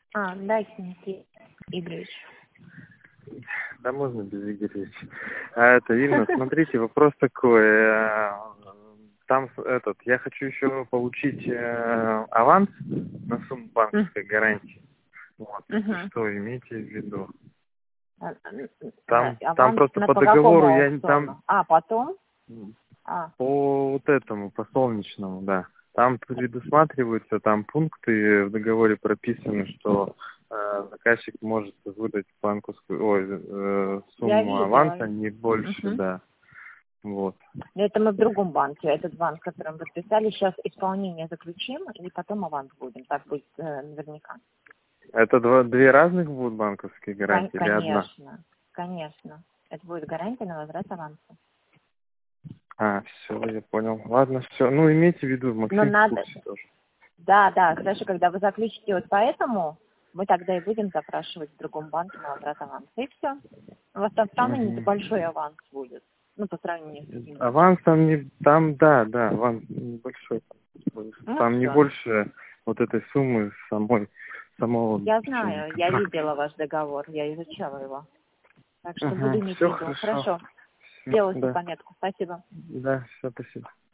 Да, Сергей Игоревич. Да, можно без Игоревича. Это, Инна, смотрите, вопрос такой. Там я хочу еще получить аванс на сумму банковской гарантии. Вот, если Угу. что, имейте в виду. Да, Там аванс просто по по какому договору аукциону? Потом? по вот этому, по солнечному, да. Там предусматриваются там пункты в договоре прописаны, что заказчик может выдать банковскую Я сумму видела. аванса не больше, Угу. да. Вот. Это мы в другом банке. Этот банк, который мы подписали, сейчас исполнение заключим, и потом аванс будем. Так будет наверняка. Это две разных будут банковские гарантии или одна? Конечно, конечно. Это будет гарантия на возврат аванса. Все, я понял. Ладно, все. Ну, имейте в виду, Но Максим в надо... курсе тоже. Да, хорошо, когда вы заключите вот поэтому, мы тогда и будем запрашивать в другом банке на возврат аванса. И все. У вас там все равно Мгм. небольшой аванс будет. Ну, по сравнению с другими Аванс банками. там не... Там, да, аванс небольшой. Ну, Там не все. больше вот этой суммы самого Я заключения знаю, я контракта. видела ваш договор, я изучала его. Так что буду иметь в Все виду. хорошо. Хорошо. Всё, Делаю себе да. пометку. Спасибо. Да, все, спасибо.